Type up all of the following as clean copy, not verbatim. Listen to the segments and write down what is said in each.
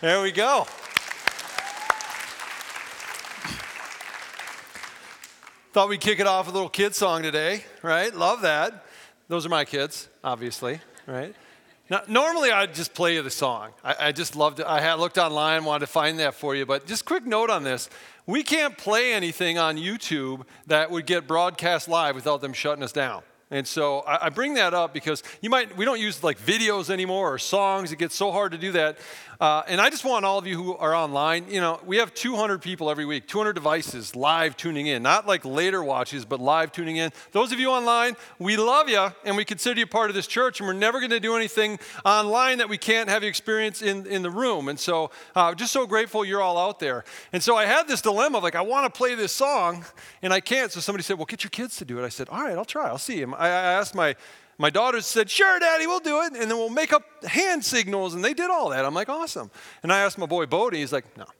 There we go. Thought we'd kick it off with a little kid song today, right? Love that. Those are my kids, obviously, right? Now, normally I'd just play you the song. I just loved it. I had looked online, wanted to find that for you, but just quick note on this. We can't play anything on YouTube that would get broadcast live without them shutting us down. And so I bring that up because we don't use like videos anymore or songs. It gets so hard to do that. And I just want all of you who are online, we have 200 people every week, 200 devices live tuning in, not like later watches, but live tuning in. Those of you online, we love you and we consider you part of this church, and we're never going to do anything online that we can't have you experience in the room. And so just so grateful you're all out there. And so I had this dilemma of like, I want to play this song and I can't. So somebody said, well, get your kids to do it. I said, all right, I'll try. I'll see. I asked my daughters, said, sure, Daddy, we'll do it. And then we'll make up hand signals. And they did all that. I'm like, awesome. And I asked my boy, Bodie, he's like, no.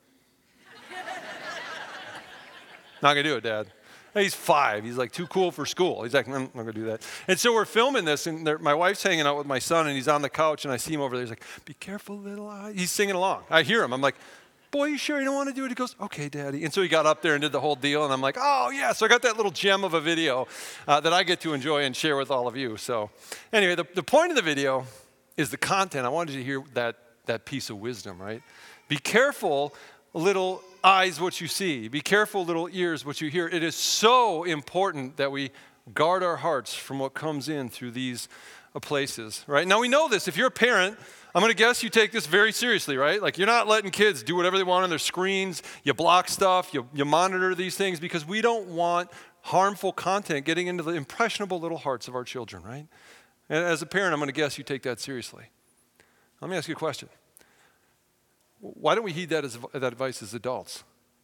Not going to do it, Dad. He's 5. He's like too cool for school. He's like, I'm not going to do that. And so we're filming this, and my wife's hanging out with my son, and he's on the couch, and I see him over there. He's like, be careful, little eye. He's singing along. I hear him. I'm like, boy, you sure you don't want to do it? He goes, okay, Daddy. And so he got up there and did the whole deal, and I'm like, oh, yeah. So I got that little gem of a video that I get to enjoy and share with all of you. So anyway, the point of the video is the content. I wanted you to hear that piece of wisdom, right? Be careful, little eyes, what you see. Be careful, little ears, what you hear. It is so important that we guard our hearts from what comes in through these places, right? Now, we know this. If you're a parent, I'm going to guess you take this very seriously, right? Like, you're not letting kids do whatever they want on their screens. You block stuff. You monitor these things because we don't want harmful content getting into the impressionable little hearts of our children, right? And as a parent, I'm going to guess you take that seriously. Let me ask you a question. Why don't we heed that advice as adults?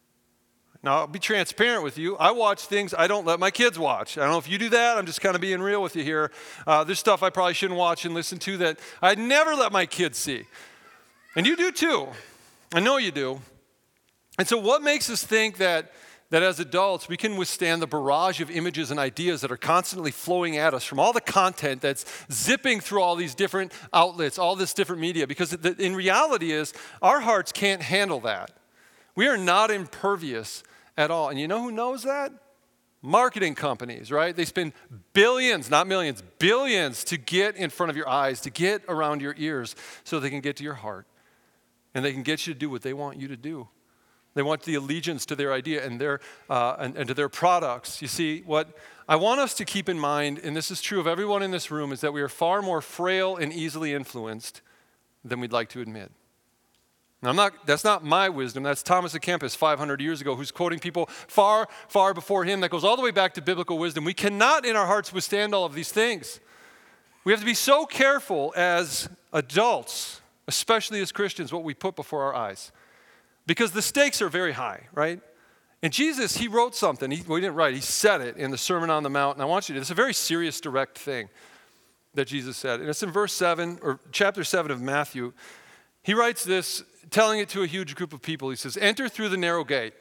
Now, I'll be transparent with you. I watch things I don't let my kids watch. I don't know if you do that. I'm just kind of being real with you here. There's stuff I probably shouldn't watch and listen to that I'd never let my kids see. And you do too. I know you do. And so what makes us think that as adults we can withstand the barrage of images and ideas that are constantly flowing at us from all the content that's zipping through all these different outlets, all this different media? Because in reality is our hearts can't handle that. We are not impervious at all. And you know who knows that? Marketing companies, right? They spend billions, not millions, billions to get in front of your eyes, to get around your ears so they can get to your heart. And they can get you to do what they want you to do. They want the allegiance to their idea and and to their products. You see, what I want us to keep in mind, and this is true of everyone in this room, is that we are far more frail and easily influenced than we'd like to admit. Now, that's not my wisdom. That's Thomas à Kempis 500 years ago, who's quoting people far, far before him. That goes all the way back to biblical wisdom. We cannot in our hearts withstand all of these things. We have to be so careful as adults, especially as Christians, what we put before our eyes. Because the stakes are very high, right? And Jesus, he wrote something. He didn't write. He said it in the Sermon on the Mount. And I want you to, it's a very serious, direct thing that Jesus said. And it's in verse 7, or chapter 7 of Matthew. He writes this, telling it to a huge group of people. He says, enter through the narrow gate.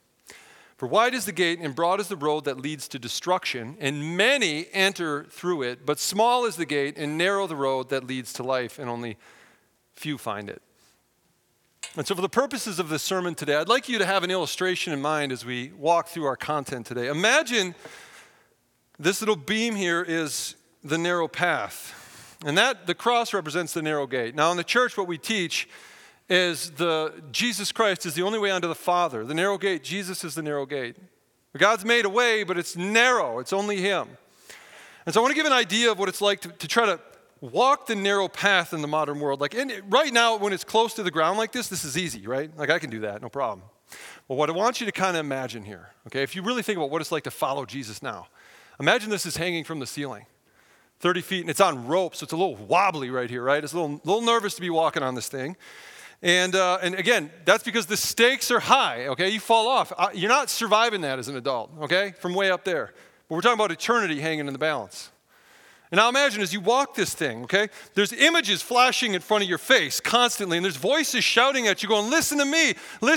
For wide is the gate and broad is the road that leads to destruction, and many enter through it. But small is the gate and narrow the road that leads to life, and only few find it. And so for the purposes of this sermon today, I'd like you to have an illustration in mind as we walk through our content today. Imagine this little beam here is the narrow path. And the cross represents the narrow gate. Now in the church, what we teach is Jesus Christ is the only way unto the Father. The narrow gate, Jesus is the narrow gate. God's made a way, but it's narrow. It's only him. And so I want to give an idea of what it's like to try to walk the narrow path in the modern world. Like right now, when it's close to the ground like this is easy, right? Like I can do that, no problem. Well, what I want you to kind of imagine here, okay, if you really think about what it's like to follow Jesus now, imagine this is hanging from the ceiling. 30 feet, and it's on ropes, so it's a little wobbly right here, right? It's a little nervous to be walking on this thing. And again, that's because the stakes are high, okay? You fall off. You're not surviving that as an adult, okay, from way up there. But we're talking about eternity hanging in the balance. And now imagine as you walk this thing, okay, there's images flashing in front of your face constantly, and there's voices shouting at you going, listen to me,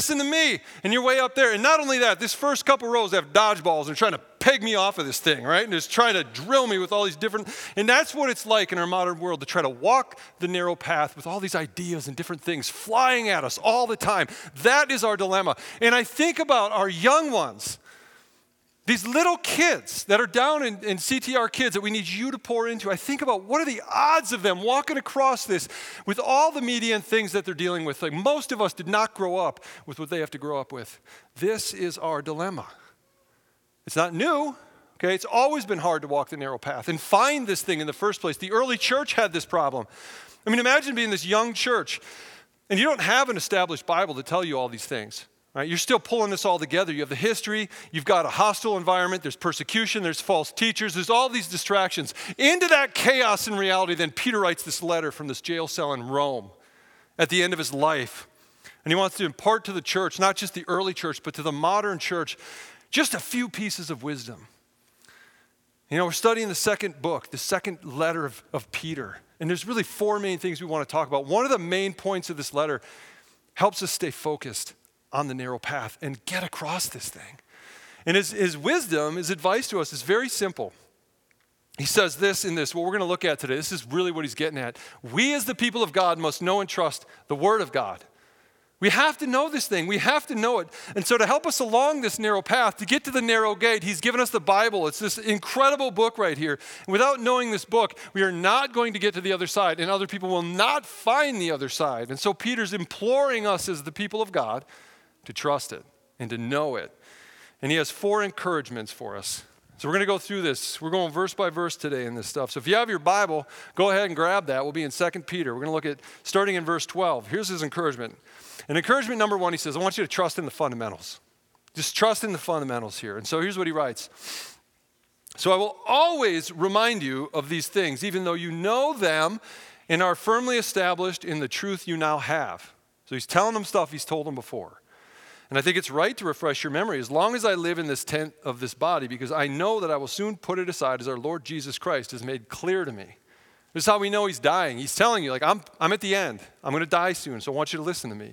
and you're way up there. And not only that, this first couple rows have dodgeballs and trying to peg me off of this thing, right? And just trying to drill me with all these different, and that's what it's like in our modern world to try to walk the narrow path with all these ideas and different things flying at us all the time. That is our dilemma. And I think about our young ones. These little kids that are down in CTR Kids that we need you to pour into, I think about what are the odds of them walking across this with all the media and things that they're dealing with. Like most of us did not grow up with what they have to grow up with. This is our dilemma. It's not new, okay? It's always been hard to walk the narrow path and find this thing in the first place. The early church had this problem. I mean, imagine being this young church and you don't have an established Bible to tell you all these things. Right? You're still pulling this all together. You have the history, you've got a hostile environment, there's persecution, there's false teachers, there's all these distractions. Into that chaos and reality, then Peter writes this letter from this jail cell in Rome at the end of his life. And he wants to impart to the church, not just the early church, but to the modern church, just a few pieces of wisdom. You know, we're studying the second book, the second letter of Peter. And there's really four main things we want to talk about. One of the main points of this letter helps us stay focused on the narrow path and get across this thing. And his wisdom, his advice to us is very simple. He says this in this, what we're going to look at today. This is really what he's getting at. We as the people of God must know and trust the Word of God. We have to know this thing. We have to know it. And so to help us along this narrow path, to get to the narrow gate, he's given us the Bible. It's this incredible book right here. And without knowing this book, we are not going to get to the other side, and other people will not find the other side. And so Peter's imploring us as the people of God to trust it and to know it. And he has four encouragements for us. So we're going to go through this. We're going verse by verse today in this stuff. So if you have your Bible, go ahead and grab that. We'll be in 2 Peter. We're going to look at starting in verse 12. Here's his encouragement. And encouragement number one, he says, I want you to trust in the fundamentals. Just trust in the fundamentals here. And so here's what he writes. So I will always remind you of these things, even though you know them and are firmly established in the truth you now have. So he's telling them stuff he's told them before. And I think it's right to refresh your memory as long as I live in this tent of this body, because I know that I will soon put it aside as our Lord Jesus Christ has made clear to me. This is how we know he's dying. He's telling you, like, I'm at the end. I'm going to die soon, so I want you to listen to me.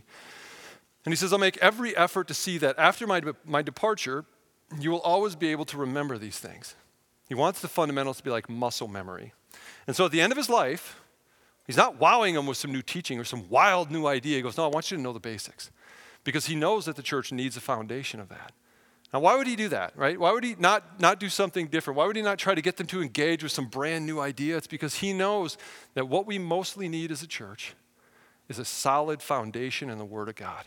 And he says, I'll make every effort to see that after my departure, you will always be able to remember these things. He wants the fundamentals to be like muscle memory. And so at the end of his life, he's not wowing them with some new teaching or some wild new idea. He goes, no, I want you to know the basics. Because he knows that the church needs a foundation of that. Now, why would he do that, right? Why would he not do something different? Why would he not try to get them to engage with some brand new idea? It's because he knows that what we mostly need as a church is a solid foundation in the Word of God.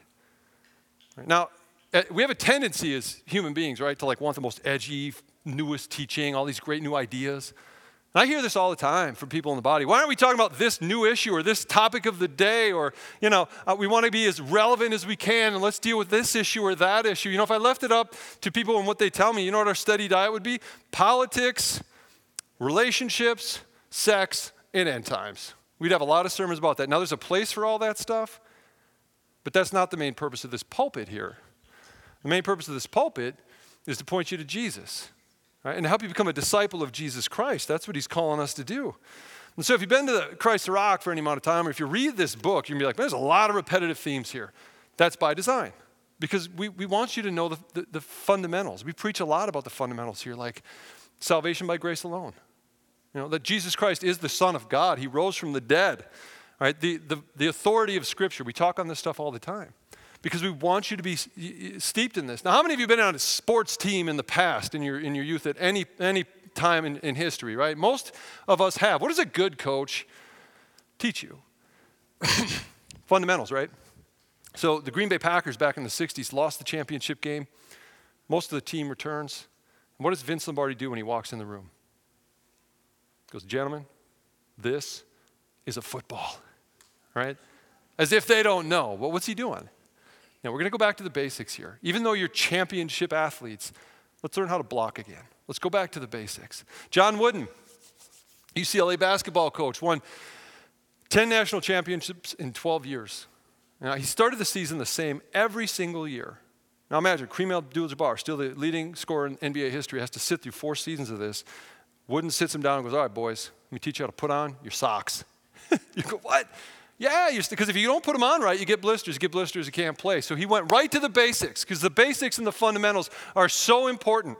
Right? Now, we have a tendency as human beings, right, to like want the most edgy, newest teaching, all these great new ideas. And I hear this all the time from people in the body. Why aren't we talking about this new issue or this topic of the day? Or, we want to be as relevant as we can, and let's deal with this issue or that issue. If I left it up to people and what they tell me, you know what our steady diet would be? Politics, relationships, sex, and end times. We'd have a lot of sermons about that. Now, there's a place for all that stuff, but that's not the main purpose of this pulpit here. The main purpose of this pulpit is to point you to Jesus. Right? And to help you become a disciple of Jesus Christ. That's what he's calling us to do. And so if you've been to Christ the Rock for any amount of time, or if you read this book, you're going to be like, there's a lot of repetitive themes here. That's by design. Because we want you to know the fundamentals. We preach a lot about the fundamentals here, like salvation by grace alone. That Jesus Christ is the Son of God. He rose from the dead. Right? The authority of Scripture. We talk on this stuff all the time. Because we want you to be steeped in this. Now, how many of you have been on a sports team in the past, in your youth, at any time in history, right? Most of us have. What does a good coach teach you? Fundamentals, right? So the Green Bay Packers back in the 60s lost the championship game. Most of the team returns. And what does Vince Lombardi do when he walks in the room? He goes, gentlemen, this is a football, right? As if they don't know. Well, what's he doing? Now, we're going to go back to the basics here. Even though you're championship athletes, let's learn how to block again. Let's go back to the basics. John Wooden, UCLA basketball coach, won 10 national championships in 12 years. Now, he started the season the same every single year. Now, imagine, Kareem Abdul-Jabbar, still the leading scorer in NBA history, has to sit through 4 seasons of this. Wooden sits him down and goes, all right, boys, Let me teach you how to put on your socks. You go, what? Yeah, because if you don't put them on right, you get blisters. You get blisters, you can't play. So he went right to the basics because the basics and the fundamentals are so important.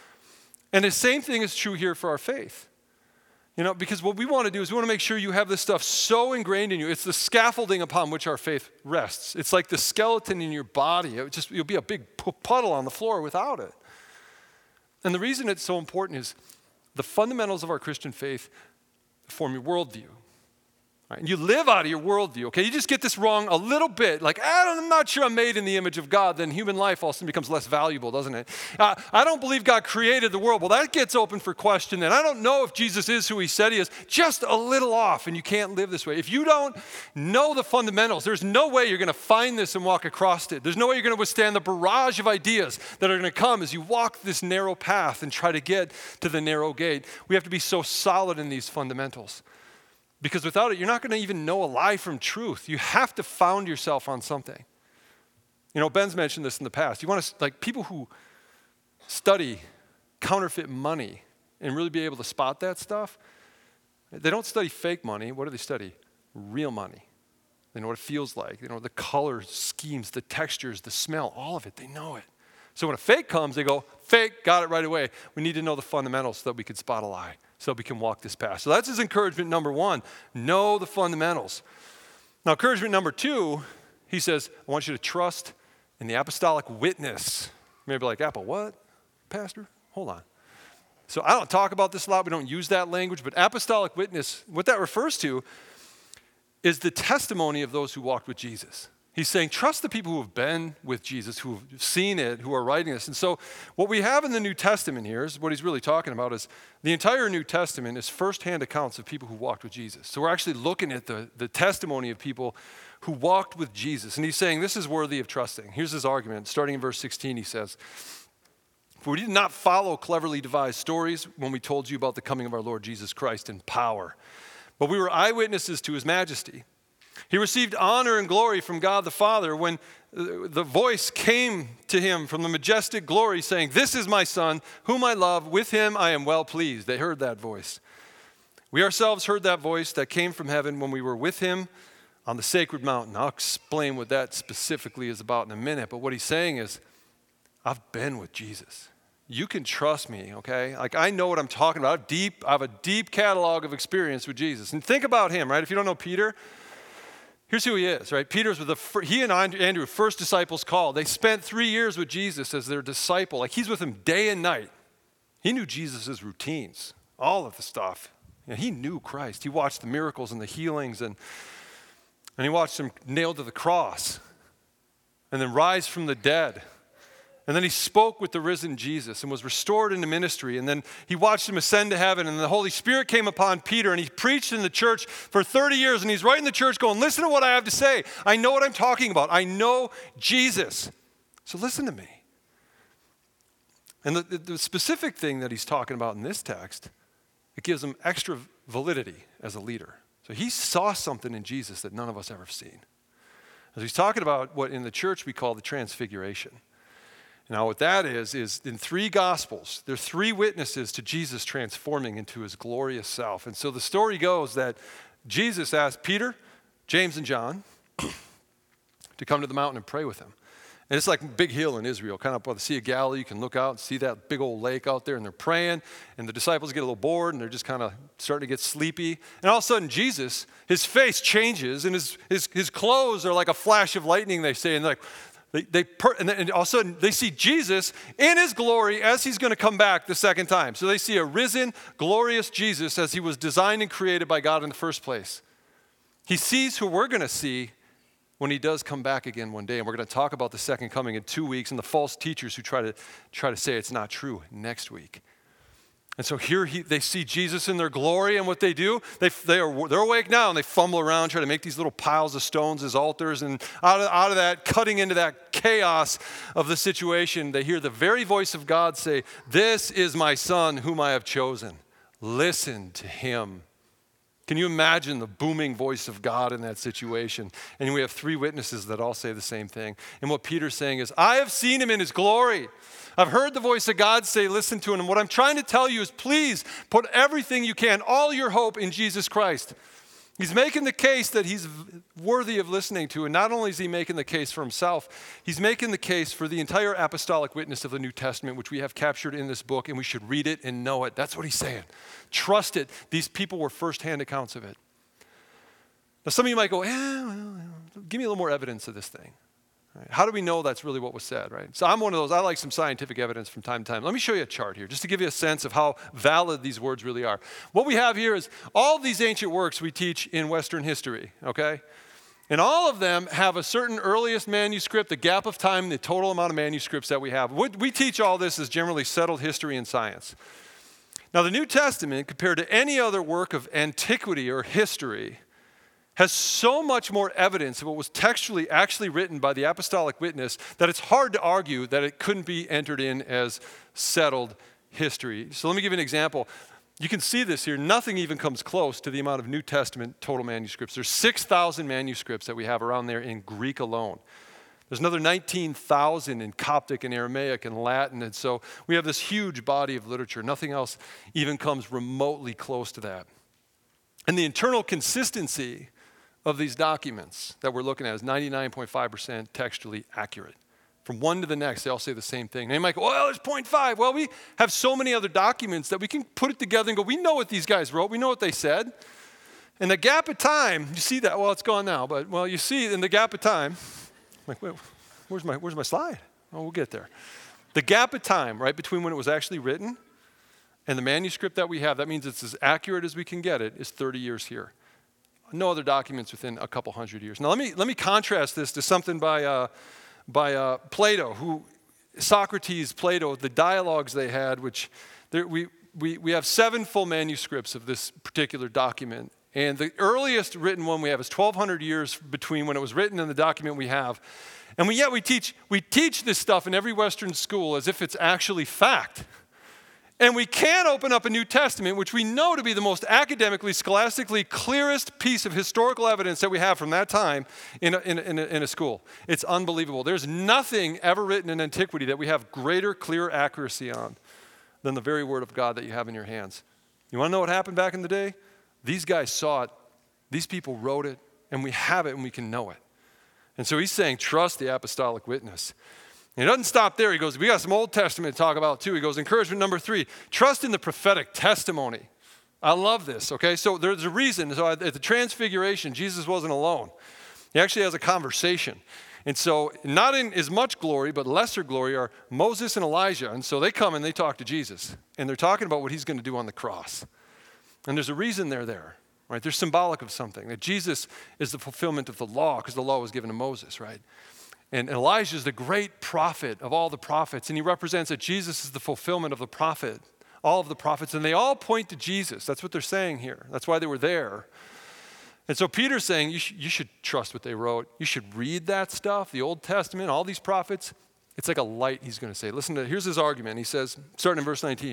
And the same thing is true here for our faith. Because what we want to do is we want to make sure you have this stuff so ingrained in you. It's the scaffolding upon which our faith rests. It's like the skeleton in your body. You'll be a big puddle on the floor without it. And the reason it's so important is the fundamentals of our Christian faith form your worldview. Right? And you live out of your worldview, okay? You just get this wrong a little bit, like, I'm not sure I'm made in the image of God, then human life all of a sudden becomes less valuable, doesn't it? I don't believe God created the world. Well, that gets open for question then. I don't know if Jesus is who he said he is. Just a little off, and you can't live this way. If you don't know the fundamentals, there's no way you're going to find this and walk across it. There's no way you're going to withstand the barrage of ideas that are going to come as you walk this narrow path and try to get to the narrow gate. We have to be so solid in these fundamentals. Because without it, you're not going to even know a lie from truth. You have to found yourself on something. Ben's mentioned this in the past. You want to, people who study counterfeit money and really be able to spot that stuff, they don't study fake money. What do they study? Real money. They know what it feels like. They know the color schemes, the textures, the smell, all of it. They know it. So when a fake comes, they go, fake, got it right away. We need to know the fundamentals so that we can spot a lie, so we can walk this path. So that's his encouragement number one, know the fundamentals. Now, encouragement number two, he says, I want you to trust in the apostolic witness. Maybe like, Apple, what? Pastor? Hold on. So I don't talk about this a lot. We don't use that language, but apostolic witness, what that refers to is the testimony of those who walked with Jesus. He's saying, trust the people who have been with Jesus, who have seen it, who are writing this. And so what we have in the New Testament here is what he's really talking about is the entire New Testament is firsthand accounts of people who walked with Jesus. So we're actually looking at the testimony of people who walked with Jesus. And he's saying this is worthy of trusting. Here's his argument. Starting in verse 16, he says, for we did not follow cleverly devised stories when we told you about the coming of our Lord Jesus Christ in power, but we were eyewitnesses to his majesty. He received honor and glory from God the Father when the voice came to him from the majestic glory saying, this is my Son, whom I love. With him I am well pleased. They heard that voice. We ourselves heard that voice that came from heaven when we were with him on the sacred mountain. I'll explain what that specifically is about in a minute. But what he's saying is, I've been with Jesus. You can trust me, okay? I know what I'm talking about. I have a deep catalog of experience with Jesus. And think about him, right? If you don't know Peter, here's who he is, right? Peter's he and Andrew, first disciples called. They spent 3 years with Jesus as their disciple. He's with him day and night. He knew Jesus' routines, all of the stuff. He knew Christ. He watched the miracles and the healings, and he watched him nailed to the cross and then rise from the dead. And then he spoke with the risen Jesus and was restored into ministry. And then he watched him ascend to heaven. And the Holy Spirit came upon Peter. And he preached in the church for 30 years. And he's right in the church going, listen to what I have to say. I know what I'm talking about. I know Jesus. So listen to me. And the specific thing that he's talking about in this text, it gives him extra validity as a leader. So he saw something in Jesus that none of us ever seen. As he's talking about what in the church we call the transfiguration. Now what that is in 3 Gospels, there are 3 witnesses to Jesus transforming into his glorious self. And so the story goes that Jesus asked Peter, James, and John to come to the mountain and pray with him. And it's like a big hill in Israel, kind of by the Sea of Galilee. You can look out and see that big old lake out there, and they're praying, and the disciples get a little bored, and they're just kind of starting to get sleepy. And all of a sudden, Jesus, his face changes, and his clothes are like a flash of lightning, they say, and they're like, and all of a sudden, they see Jesus in his glory as he's going to come back the second time. So they see a risen, glorious Jesus as he was designed and created by God in the first place. He sees who we're going to see when he does come back again one day. And we're going to talk about the second coming in 2 weeks and the false teachers who try to say it's not true next week. And so here they see Jesus in their glory, and what they do, they're awake now, and they fumble around, try to make these little piles of stones as altars, and out of that, cutting into that chaos of the situation, they hear the very voice of God say, this is my Son whom I have chosen. Listen to him. Can you imagine the booming voice of God in that situation? And we have three witnesses that all say the same thing. And what Peter's saying is, I have seen him in his glory. I've heard the voice of God say, listen to him. And what I'm trying to tell you is, please put everything you can, all your hope in Jesus Christ. He's making the case that he's worthy of listening to. And not only is he making the case for himself, he's making the case for the entire apostolic witness of the New Testament, which we have captured in this book, and we should read it and know it. That's what he's saying. Trust it. These people were firsthand accounts of it. Now, some of you might go, give me a little more evidence of this thing. Right? How do we know that's really what was said, right? So I'm one of those, I like some scientific evidence from time to time. Let me show you a chart here, just to give you a sense of how valid these words really are. What we have here is all these ancient works we teach in Western history, okay? And all of them have a certain earliest manuscript, the gap of time, the total amount of manuscripts that we have. What we teach all this as generally settled history and science. Now, the New Testament, compared to any other work of antiquity or history, has so much more evidence of what was textually actually written by the apostolic witness that it's hard to argue that it couldn't be entered in as settled history. So let me give you an example. You can see this here. Nothing even comes close to the amount of New Testament total manuscripts. There's 6,000 manuscripts that we have around there in Greek alone. There's another 19,000 in Coptic and Aramaic and Latin. And so we have this huge body of literature. Nothing else even comes remotely close to that. And the internal consistency of these documents that we're looking at is 99.5% textually accurate. From one to the next, they all say the same thing. And they might go, well, there's 0.5. Well, we have so many other documents that we can put it together and go, we know what these guys wrote. We know what they said. And the gap of time, you see that? Well, it's gone now. But, well, you see in the gap of time, I'm like, where's my slide? Oh, we'll get there. The gap of time, right, between when it was actually written and the manuscript that we have, that means it's as accurate as we can get it, is 30 years here. No other documents within a couple hundred years. Now let me contrast this to something by Plato, Socrates, Plato, the dialogues they had, which we have 7 full manuscripts of this particular document. And the earliest written one we have is 1,200 years between when it was written and the document we have. And we teach this stuff in every Western school as if it's actually fact. And we can open up a New Testament, which we know to be the most academically, scholastically clearest piece of historical evidence that we have from that time in a school. It's unbelievable. There's nothing ever written in antiquity that we have greater, clearer accuracy on than the very word of God that you have in your hands. You want to know what happened back in the day? These guys saw it. These people wrote it, and we have it, and we can know it. And so he's saying, trust the apostolic witness. And he doesn't stop there. He goes, we got some Old Testament to talk about too. He goes, encouragement number 3, trust in the prophetic testimony. I love this, okay? So there's a reason. So at the Transfiguration, Jesus wasn't alone. He actually has a conversation. And so not in as much glory, but lesser glory are Moses and Elijah. And so they come and they talk to Jesus. And they're talking about what he's going to do on the cross. And there's a reason they're there, right? They're symbolic of something. That Jesus is the fulfillment of the law because the law was given to Moses, right? And Elijah is the great prophet of all the prophets, and he represents that Jesus is the fulfillment of the prophet, all of the prophets, and they all point to Jesus. That's what they're saying here. That's why they were there. And so Peter's saying you should trust what they wrote. You should read that stuff, the Old Testament, all these prophets. It's like a light, he's going to say. Listen to, here's his argument. He says, starting in verse 19,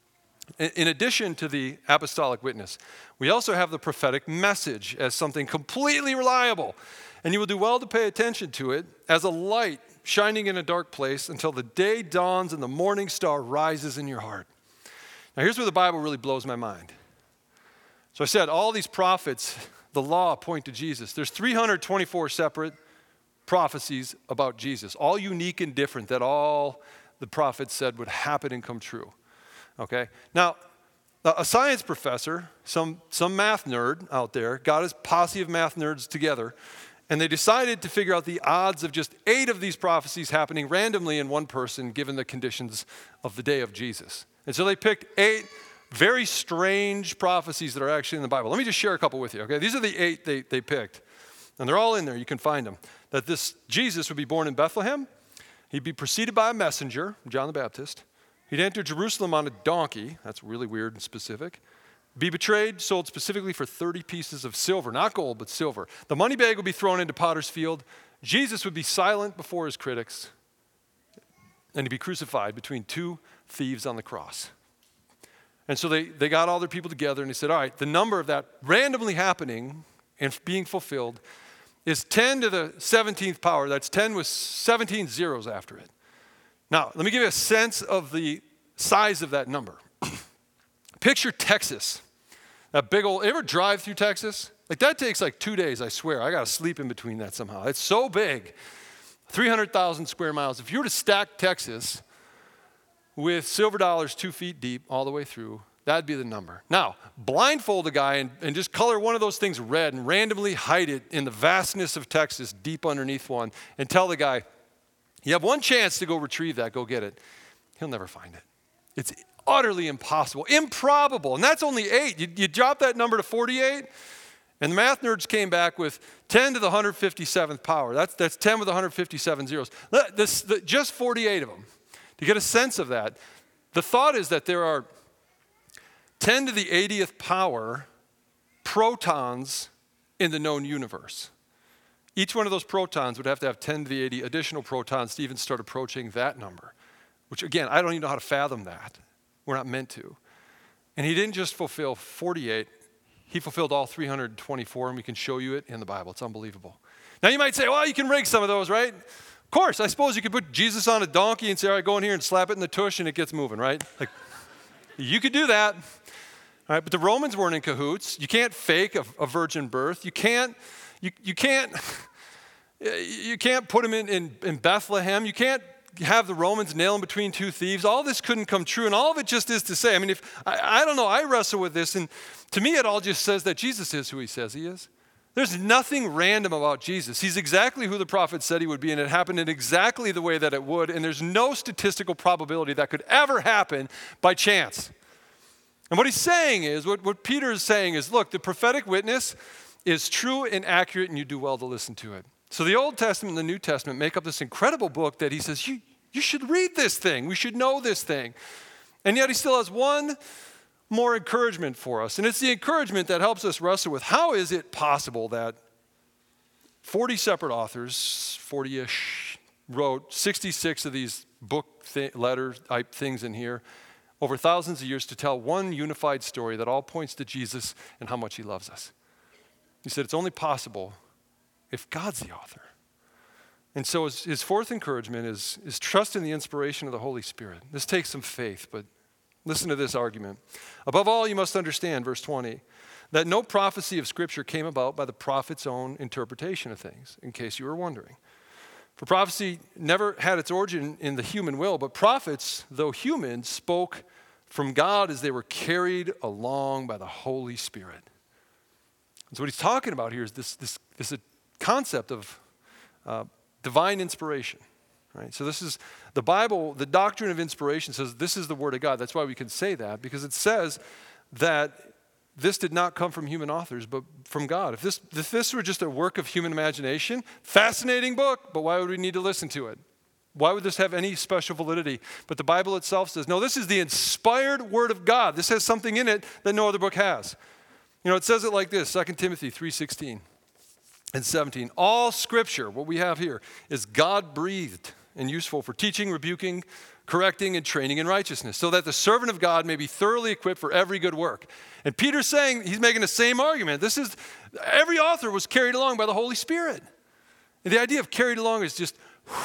in addition to the apostolic witness, we also have the prophetic message as something completely reliable. And you will do well to pay attention to it as a light shining in a dark place until the day dawns and the morning star rises in your heart. Now here's where the Bible really blows my mind. So I said all these prophets, the law, point to Jesus. There's 324 separate prophecies about Jesus, all unique and different, that all the prophets said would happen and come true. Okay? Now, a science professor, some math nerd out there, got his posse of math nerds together, and they decided to figure out the odds of just 8 of these prophecies happening randomly in one person given the conditions of the day of Jesus. And so they picked 8 very strange prophecies that are actually in the Bible. Let me just share a couple with you, okay? These are the 8 they picked. And they're all in there. You can find them. That this Jesus would be born in Bethlehem. He'd be preceded by a messenger, John the Baptist. He'd enter Jerusalem on a donkey. That's really weird and specific. Be betrayed, sold specifically for 30 pieces of silver, not gold, but silver. The money bag would be thrown into potter's field. Jesus would be silent before his critics, and he'd be crucified between 2 thieves on the cross. And so they got all their people together and they said, all right, the number of that randomly happening and being fulfilled is 10 to the 17th power. That's 10 with 17 zeros after it. Now, let me give you a sense of the size of that number. Picture Texas. That big old, ever drive through Texas? Like that takes like 2 days, I swear. I got to sleep in between that somehow. It's so big. 300,000 square miles. If you were to stack Texas with silver dollars 2 feet deep all the way through, that'd be the number. Now, blindfold a guy and just color one of those things red and randomly hide it in the vastness of Texas deep underneath one and tell the guy, you have one chance to go retrieve that, go get it. He'll never find it. It's utterly impossible, improbable. And that's only 8. You drop that number to 48, and the math nerds came back with 10 to the 157th power. That's 10 with 157 zeros. Just 48 of them. To get a sense of that, the thought is that there are 10 to the 80th power protons in the known universe. Each one of those protons would have to have 10 to the 80 additional protons to even start approaching that number, which again, I don't even know how to fathom that. We're not meant to. And he didn't just fulfill 48, he fulfilled all 324, and we can show you it in the Bible. It's unbelievable. Now you might say, well, you can rig some of those, right? Of course, I suppose you could put Jesus on a donkey and say, all right, go in here and slap it in the tush and it gets moving, right? Like, you could do that. All right, but the Romans weren't in cahoots. You can't fake a virgin birth. You can't put him in Bethlehem. You can't have the Romans nail him between 2 thieves. All this couldn't come true, and all of it just is to say, I mean, I don't know, I wrestle with this, and to me it all just says that Jesus is who he says he is. There's nothing random about Jesus. He's exactly who the prophet said he would be, and it happened in exactly the way that it would, and there's no statistical probability that could ever happen by chance. And what he's saying is, what Peter is saying is, look, the prophetic witness is true and accurate, and you do well to listen to it. So the Old Testament and the New Testament make up this incredible book that he says, you should read this thing. We should know this thing. And yet he still has one more encouragement for us. And it's the encouragement that helps us wrestle with how is it possible that 40 separate authors, 40-ish, wrote 66 of these book letter type things in here over thousands of years to tell one unified story that all points to Jesus and how much he loves us. He said it's only possible if God's the author. And so his fourth encouragement is trust in the inspiration of the Holy Spirit. This takes some faith, but listen to this argument. Above all, you must understand, verse 20, that no prophecy of Scripture came about by the prophet's own interpretation of things, in case you were wondering. For prophecy never had its origin in the human will, but prophets, though human, spoke from God as they were carried along by the Holy Spirit. And so what he's talking about here is this concept of divine inspiration. Right? So this is the Bible, the doctrine of inspiration says this is the Word of God. That's why we can say that, because it says that this did not come from human authors, but from God. If this were just a work of human imagination, fascinating book, but why would we need to listen to it? Why would this have any special validity? But the Bible itself says, no, this is the inspired Word of God. This has something in it that no other book has. You know, it says it like this, 2 Timothy 3:16 and 17. All Scripture, what we have here, is God-breathed and useful for teaching, rebuking, correcting, and training in righteousness, so that the servant of God may be thoroughly equipped for every good work. And Peter's saying, he's making the same argument. Every author was carried along by the Holy Spirit. And the idea of carried along is just,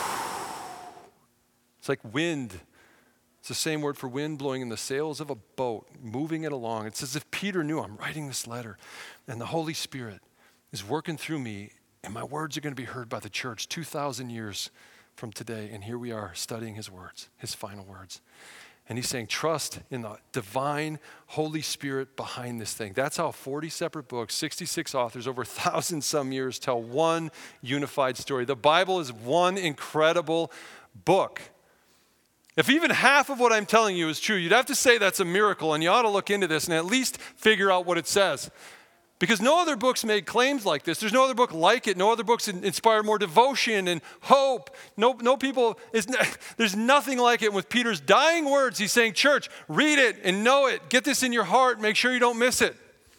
it's like wind. It's the same word for wind blowing in the sails of a boat, moving it along. It's as if Peter knew, I'm writing this letter, and the Holy Spirit is working through me, and my words are going to be heard by the church 2,000 years from today. And here we are studying his words, his final words. And he's saying, trust in the divine Holy Spirit behind this thing. That's how 40 separate books, 66 authors, over 1,000 some years tell one unified story. The Bible is one incredible book. If even half of what I'm telling you is true, you'd have to say that's a miracle, and you ought to look into this and at least figure out what it says. Because no other books made claims like this. There's no other book like it. No other books inspire more devotion and hope. There's nothing like it. With Peter's dying words, he's saying, church, read it and know it. Get this in your heart. Make sure you don't miss it.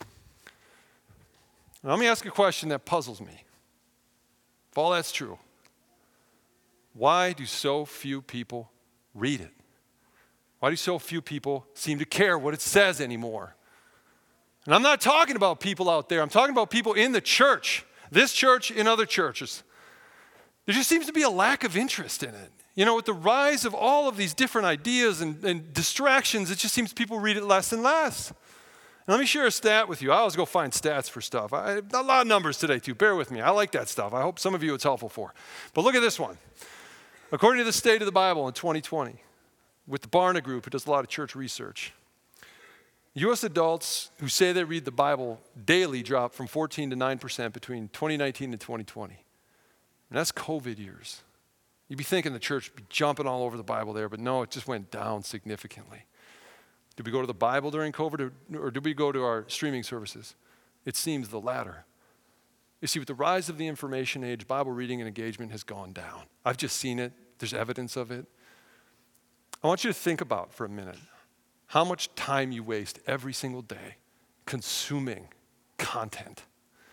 Now, let me ask a question that puzzles me. If all that's true, why do so few people read it? Why do so few people seem to care what it says anymore? And I'm not talking about people out there. I'm talking about people in the church, this church, in other churches. There just seems to be a lack of interest in it. You know, with the rise of all of these different ideas and distractions, it just seems people read it less and less. And let me share a stat with you. I always go find stats for stuff. A lot of numbers today, too. Bear with me. I like that stuff. I hope some of you it's helpful for. But look at this one. According to the State of the Bible in 2020, with the Barna Group, who does a lot of church research, U.S. adults who say they read the Bible daily dropped from 14 to 9% between 2019 and 2020. And that's COVID years. You'd be thinking the church would be jumping all over the Bible there, but no, it just went down significantly. Did we go to the Bible during COVID, or did we go to our streaming services? It seems the latter. You see, with the rise of the information age, Bible reading and engagement has gone down. I've just seen it. There's evidence of it. I want you to think about for a minute how much time you waste every single day consuming content.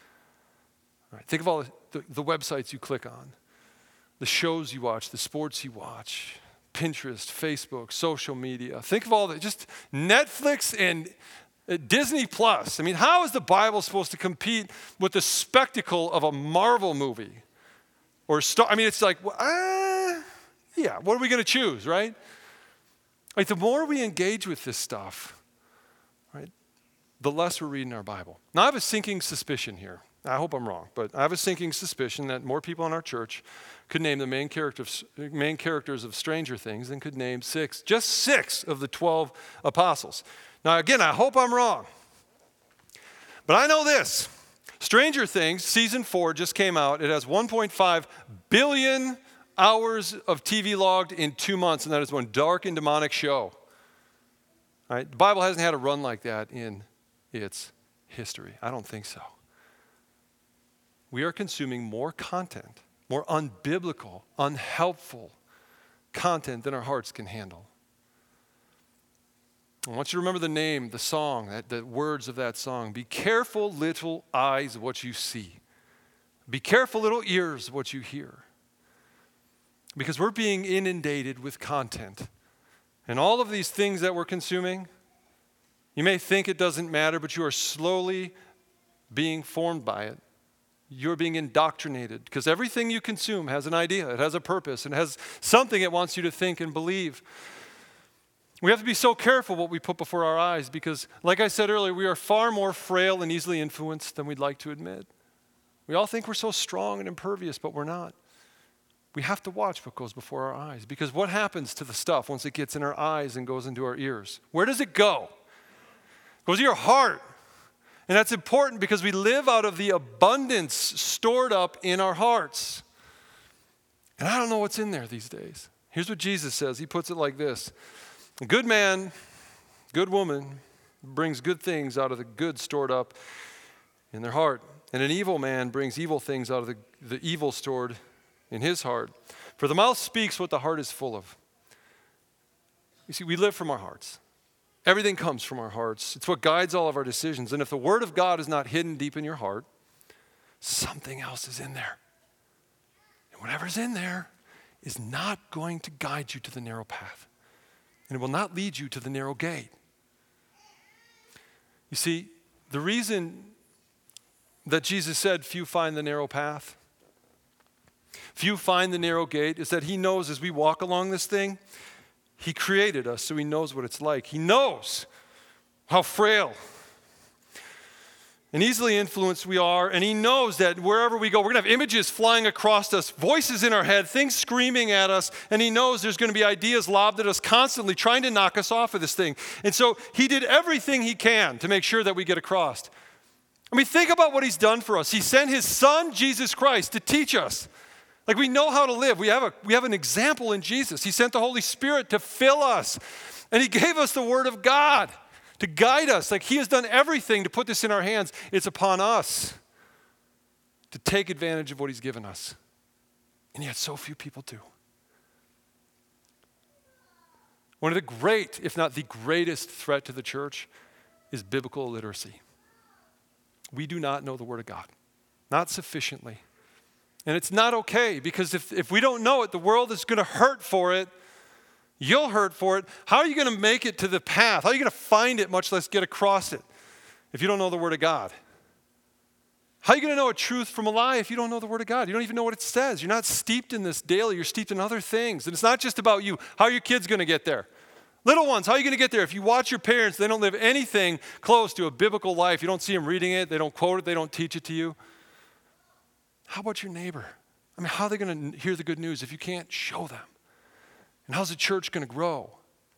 All right, think of all the websites you click on, the shows you watch, the sports you watch, Pinterest, Facebook, social media. Think of all that, just Netflix and Disney Plus. I mean, how is the Bible supposed to compete with the spectacle of a Marvel movie? It's like, yeah, what are we going to choose, right? Like, the more we engage with this stuff, right, the less we're reading our Bible. Now, I have a sinking suspicion here. I hope I'm wrong, but I have a sinking suspicion that more people in our church could name the main characters of Stranger Things than could name just six of the 12 apostles. Now, again, I hope I'm wrong. But I know this. Stranger Things, season 4 just came out. It has 1.5 billion hours of TV logged in 2 months, and that is one dark and demonic show. All right? The Bible hasn't had a run like that in its history. I don't think so. We are consuming more content, more unbiblical, unhelpful content than our hearts can handle. I want you to remember the name, the song, the words of that song. Be careful, little eyes, of what you see. Be careful, little ears, of what you hear. Because we're being inundated with content. And all of these things that we're consuming, you may think it doesn't matter, but you are slowly being formed by it. You're being indoctrinated because everything you consume has an idea, it has a purpose, and has something it wants you to think and believe. We have to be so careful what we put before our eyes because, like I said earlier, we are far more frail and easily influenced than we'd like to admit. We all think we're so strong and impervious, but we're not. We have to watch what goes before our eyes because what happens to the stuff once it gets in our eyes and goes into our ears? Where does it go? It goes to your heart. And that's important because we live out of the abundance stored up in our hearts. And I don't know what's in there these days. Here's what Jesus says. He puts it like this. A good man, good woman brings good things out of the good stored up in their heart. And an evil man brings evil things out of the evil stored in his heart. For the mouth speaks what the heart is full of. You see, we live from our hearts. Everything comes from our hearts. It's what guides all of our decisions. And if the Word of God is not hidden deep in your heart, something else is in there. And whatever's in there is not going to guide you to the narrow path. And it will not lead you to the narrow gate. You see, the reason that Jesus said, few find the narrow path, few find the narrow gate, is that he knows as we walk along this thing, he created us, so he knows what it's like. He knows how frail and easily influenced we are, and he knows that wherever we go, we're going to have images flying across us, voices in our head, things screaming at us, and he knows there's going to be ideas lobbed at us constantly trying to knock us off of this thing. And so he did everything he can to make sure that we get across. I mean, think about what he's done for us. He sent his son, Jesus Christ, to teach us. Like, we know how to live. We have an example in Jesus. He sent the Holy Spirit to fill us. And he gave us the Word of God to guide us. Like, he has done everything to put this in our hands. It's upon us to take advantage of what he's given us. And yet so few people do. One of the great, if not the greatest threat to the church is biblical illiteracy. We do not know the Word of God. Not sufficiently. And it's not okay because if we don't know it, the world is going to hurt for it. You'll hurt for it. How are you going to make it to the path? How are you going to find it, much less get across it, if you don't know the Word of God? How are you going to know a truth from a lie if you don't know the Word of God? You don't even know what it says. You're not steeped in this daily. You're steeped in other things. And it's not just about you. How are your kids going to get there? Little ones, how are you going to get there? If you watch your parents, they don't live anything close to a biblical life. You don't see them reading it. They don't quote it. They don't teach it to you. How about your neighbor? I mean, how are they going to hear the good news if you can't show them? And how's the church going to grow?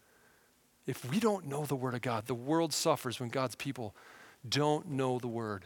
If we don't know the Word of God, the world suffers when God's people don't know the Word.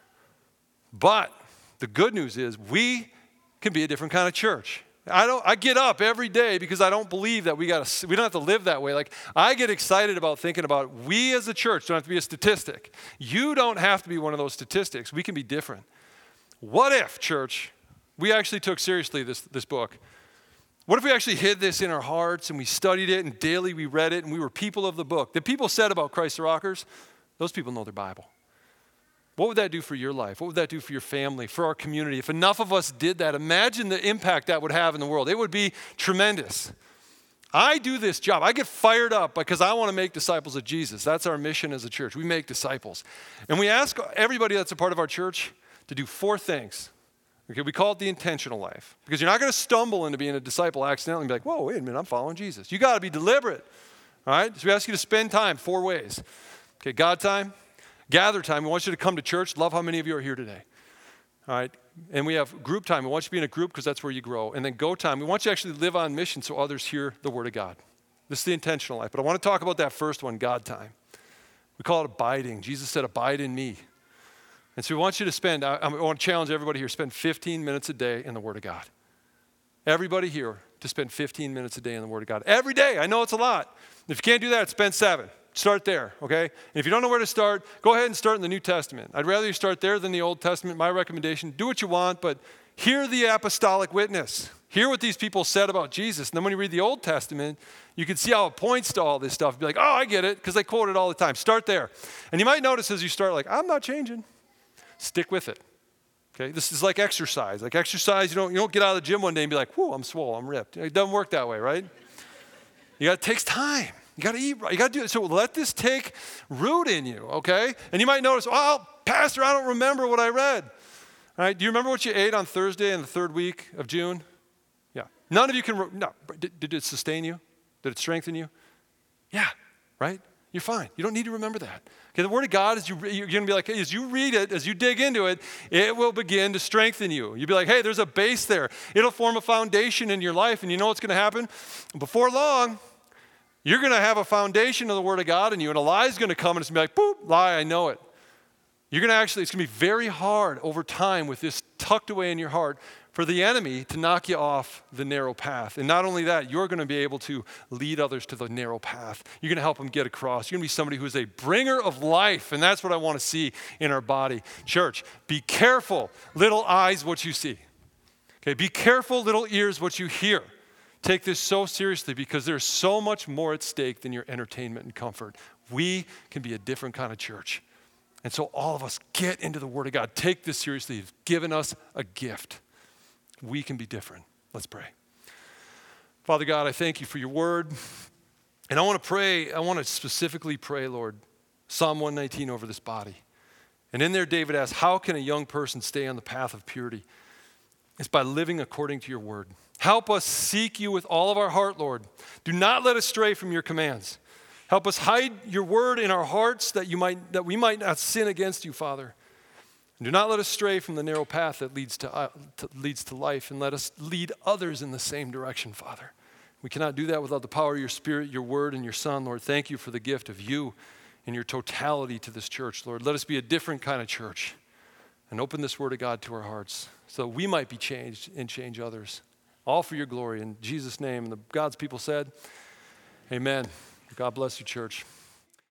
But the good news is we can be a different kind of church. I get up every day because I don't believe that we don't have to live that way. Like, I get excited about thinking about we as a church don't have to be a statistic. You don't have to be one of those statistics. We can be different. What if, church, we actually took seriously this book? What if we actually hid this in our hearts and we studied it and daily we read it and we were people of the book? The people said about Christ the Rockers, those people know their Bible. What would that do for your life? What would that do for your family, for our community? If enough of us did that, imagine the impact that would have in the world. It would be tremendous. I do this job. I get fired up because I want to make disciples of Jesus. That's our mission as a church. We make disciples. And we ask everybody that's a part of our church to do 4 things. Okay, we call it the intentional life. Because you're not going to stumble into being a disciple accidentally and be like, whoa, wait a minute, I'm following Jesus. You got to be deliberate. All right? So we ask you to spend time 4 ways. Okay, God time, gather time. We want you to come to church. Love how many of you are here today. All right? And we have group time. We want you to be in a group because that's where you grow. And then go time. We want you to actually live on mission so others hear the Word of God. This is the intentional life. But I want to talk about that first one, God time. We call it abiding. Jesus said, abide in me. And so we want you to spend, I want to challenge everybody here, spend 15 minutes a day in the Word of God. Everybody here to spend 15 minutes a day in the Word of God. Every day. I know it's a lot. If you can't do that, spend 7. Start there, okay? And if you don't know where to start, go ahead and start in the New Testament. I'd rather you start there than the Old Testament. My recommendation, do what you want, but hear the apostolic witness. Hear what these people said about Jesus. And then when you read the Old Testament, you can see how it points to all this stuff. Be like, oh, I get it, because they quote it all the time. Start there. And you might notice as you start, like, I'm not changing. Stick with it. Okay, this is like exercise. Like exercise, you don't get out of the gym one day and be like, whoa, I'm swole, I'm ripped. It doesn't work that way, right? It takes time. You got to eat right. You got to do it. So let this take root in you, okay? And you might notice, oh, Pastor, I don't remember what I read. All right, do you remember what you ate on Thursday in the 3rd week of June? Yeah. None of you can, no. Did it sustain you? Did it strengthen you? Yeah, right? You're fine. You don't need to remember that. Okay, the Word of God, you're going to be like, as you read it, as you dig into it, it will begin to strengthen you. You'll be like, hey, there's a base there. It'll form a foundation in your life, and you know what's going to happen? Before long, you're going to have a foundation of the Word of God in you, and a lie is going to come, and it's going to be like, boop, lie, I know it. It's going to be very hard over time with this tucked away in your heart for the enemy to knock you off the narrow path. And not only that, you're going to be able to lead others to the narrow path. You're going to help them get across. You're going to be somebody who's a bringer of life, and that's what I want to see in our body. Church, be careful, little eyes, what you see. Okay, be careful, little ears, what you hear. Take this so seriously because there's so much more at stake than your entertainment and comfort. We can be a different kind of church. And so all of us get into the Word of God. Take this seriously. He's given us a gift. We can be different. Let's pray. Father God, I thank you for your Word. And I want to specifically pray, Lord, Psalm 119 over this body. And in there, David asks, how can a young person stay on the path of purity? It's by living according to your Word. Help us seek you with all of our heart, Lord. Do not let us stray from your commands. Help us hide your word in our hearts that we might not sin against you, Father. And do not let us stray from the narrow path that leads to life, and let us lead others in the same direction, Father. We cannot do that without the power of your Spirit, your Word, and your Son, Lord. Thank you for the gift of you and your totality to this church, Lord. Let us be a different kind of church and open this Word of God to our hearts so that we might be changed and change others. All for your glory. In Jesus' name, and God's people said, amen. God bless you, church.